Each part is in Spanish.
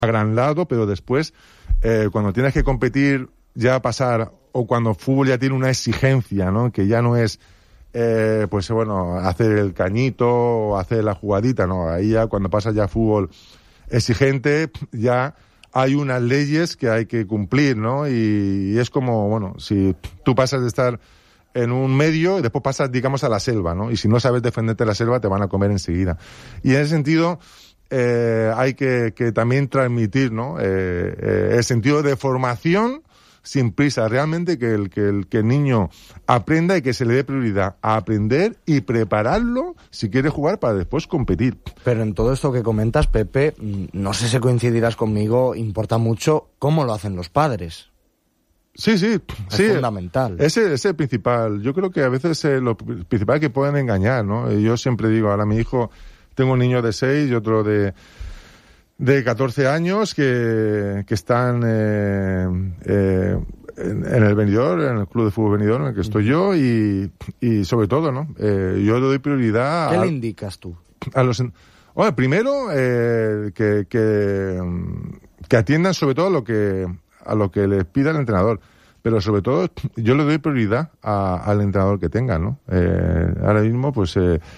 agranlado, pero después, cuando tienes que competir, ya pasar, o cuando el fútbol ya tiene una exigencia, ¿no? Que ya no es, hacer el cañito o hacer la jugadita, ¿no? Ahí ya, cuando pasa ya fútbol exigente, ya hay unas leyes que hay que cumplir, ¿no? Y es como, si tú pasas de estar en un medio y después pasas, digamos, a la selva, ¿no? Y si no sabes defenderte de la selva, te van a comer enseguida. Y en ese sentido, hay que también transmitir, ¿no? El sentido de formación sin prisa, realmente que el niño aprenda y que se le dé prioridad a aprender y prepararlo si quiere jugar para después competir. Pero en todo esto que comentas, Pepe, no sé si coincidirás conmigo, importa mucho cómo lo hacen los padres. Sí. Es fundamental. Ese es el principal. Yo creo que a veces lo principal es que pueden engañar, ¿no? Yo siempre digo, ahora mi hijo, tengo un niño de 6 y otro de 14 años que están en el Benidorm, en el club de fútbol Benidorm en el que estoy yo y sobre todo, ¿no? Yo le doy prioridad. ¿Qué le indicas tú? Primero, que atiendan sobre todo a lo que les pida el entrenador. Pero sobre todo, yo le doy prioridad al entrenador que tenga, ¿no? Ahora mismo, pues,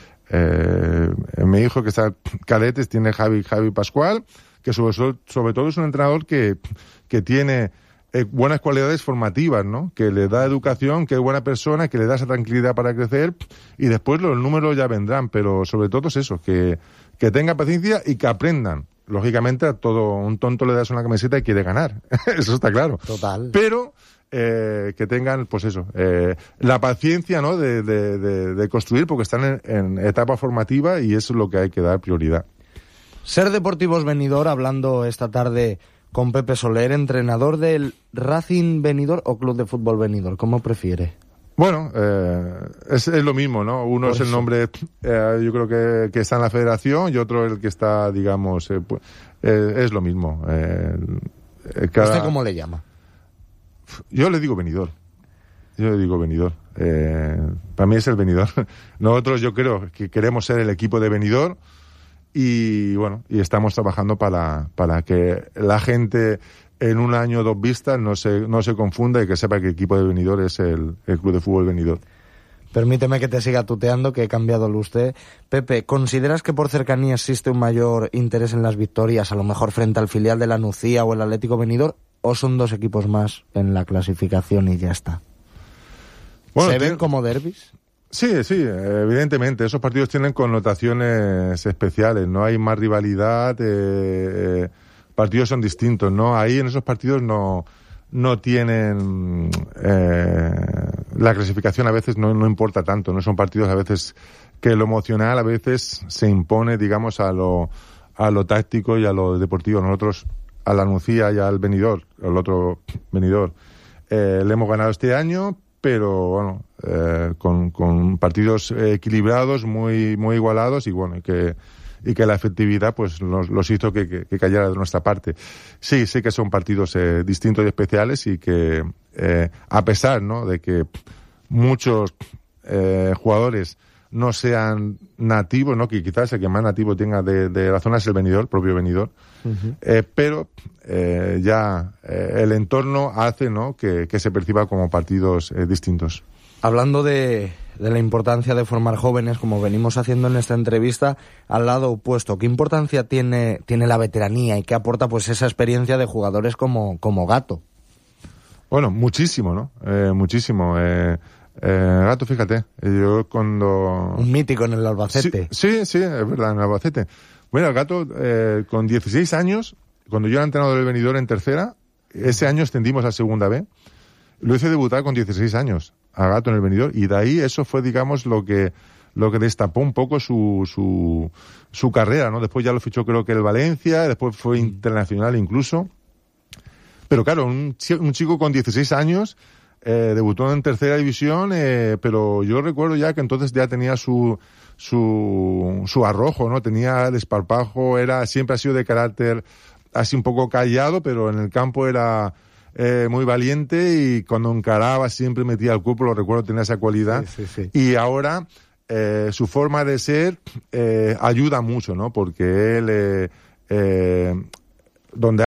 mi hijo que está cadetes tiene Javi Pascual, que sobre todo es un entrenador que tiene buenas cualidades formativas, ¿no? Que le da educación, que es buena persona, que le da esa tranquilidad para crecer y después los números ya vendrán, pero sobre todo es eso, que tengan paciencia y que aprendan. Lógicamente a todo un tonto le das una camiseta y quiere ganar, eso está claro. Total. Pero que tengan, pues eso, la paciencia, ¿no? De construir, porque están en etapa formativa y eso es lo que hay que dar prioridad. Ser Deportivos Benidorm, hablando esta tarde con Pepe Soler, entrenador del Racing Benidorm o Club de Fútbol Benidorm, ¿cómo prefiere? Bueno, es lo mismo, ¿no? Uno es el nombre, yo creo que está en la federación y otro el que está, digamos, es lo mismo. ¿Usted cómo le llama? Yo le digo Benidorm. Para mí es el Benidorm. Nosotros yo creo que queremos ser el equipo de Benidorm y estamos trabajando para que la gente en un año o dos vistas no se confunda y que sepa que el equipo de Benidorm es el Club de Fútbol Benidorm. Permíteme que te siga tuteando, que he cambiado el usted. Pepe, ¿consideras que por cercanía existe un mayor interés en las victorias, a lo mejor frente al filial de la Nucía o el Atlético Benidorm, o son dos equipos más en la clasificación y ya está? Bueno, ¿se ven como derbis? Sí, evidentemente. Esos partidos tienen connotaciones especiales, ¿no? Hay más rivalidad, partidos son distintos, ¿no? Ahí en esos partidos no tienen la clasificación a veces no importa tanto, no son partidos a veces que lo emocional a veces se impone, digamos, a lo táctico y a lo deportivo. Nosotros a la Nucía y al Benidorm, al otro Benidorm, le hemos ganado este año, pero con partidos equilibrados, muy muy igualados y que la efectividad pues los hizo que cayera de nuestra parte. Sí que son partidos distintos y especiales y que a pesar, ¿no?, de que muchos jugadores no sean nativos, ¿no?, que quizás el que más nativo tenga de la zona es el Benidorm, propio Benidorm, pero ya el entorno hace, ¿no?, que se perciba como partidos distintos. Hablando de la importancia de formar jóvenes, como venimos haciendo en esta entrevista, al lado opuesto, ¿qué importancia tiene la veteranía y qué aporta pues esa experiencia de jugadores como Gato? Bueno, muchísimo, ¿no? Muchísimo. Gato, fíjate, yo cuando... Un mítico en el Albacete. Sí, es verdad, en el Albacete. Bueno, Gato, con 16 años, cuando yo era entrenador del Benidorm en tercera, ese año extendimos a segunda B, lo hice debutar con 16 años a Gato en el Benidorm y de ahí eso fue, digamos, lo que destapó un poco su carrera, ¿no? Después ya lo fichó creo que el Valencia, después fue internacional incluso. Pero claro, un chico con 16 años debutó en tercera división, pero yo recuerdo ya que entonces ya tenía su arrojo, ¿no? Tenía desparpajo, siempre ha sido de carácter así un poco callado, pero en el campo era muy valiente y cuando encaraba siempre metía el cuerpo, lo recuerdo, tenía esa cualidad. Sí. Y ahora su forma de ser ayuda mucho, ¿no? Porque él donde